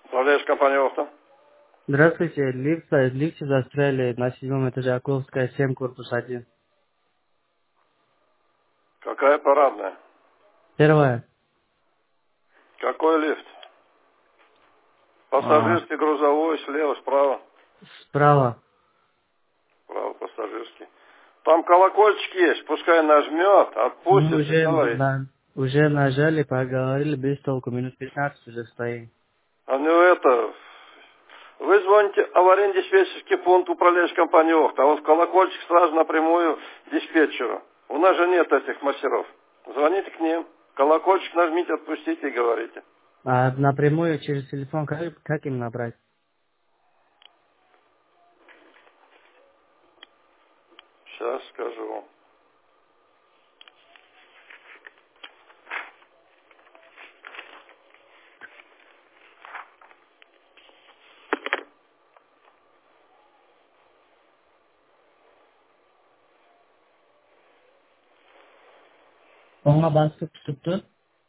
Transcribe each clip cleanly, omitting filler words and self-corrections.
Управляешь компанией «Авто». Здравствуйте, лифте застряли на 7 этаже Окловская, 7, корпус 1. Какая парадная? Первое. Какой лифт? А, Пассажирский, грузовой, слева, справа. справа. Справа пассажирский. Там колокольчик есть, пускай нажмет, Мы отпустит и говорит. уже нажали, поговорили, без толку, минут 15 уже стоим. А ну это, вы звоните аварийно-диспетчерский пункт управляющей компании «Авто», а вот колокольчик сразу напрямую диспетчеру. У нас же нет этих мастеров. Звоните к ним, колокольчик нажмите, отпустите и говорите. А напрямую через телефон как им набрать? Сейчас скажу. Ona basıp tuttu.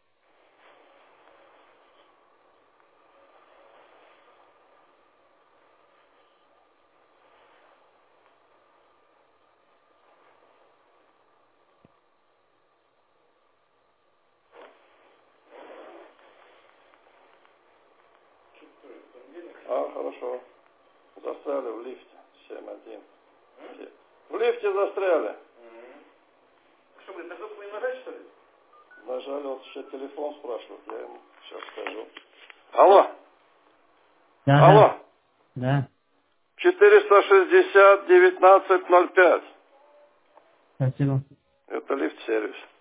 А, хорошо. Застряли в лифте. 7-1. В лифте застряли. Что, говорит, на кнопку не нажать, что ли? Нажали, вот еще телефон спрашивают, я ему сейчас скажу. Алло, Да, да, алло, да. 460-19-05. Спасибо. Это лифт-сервис.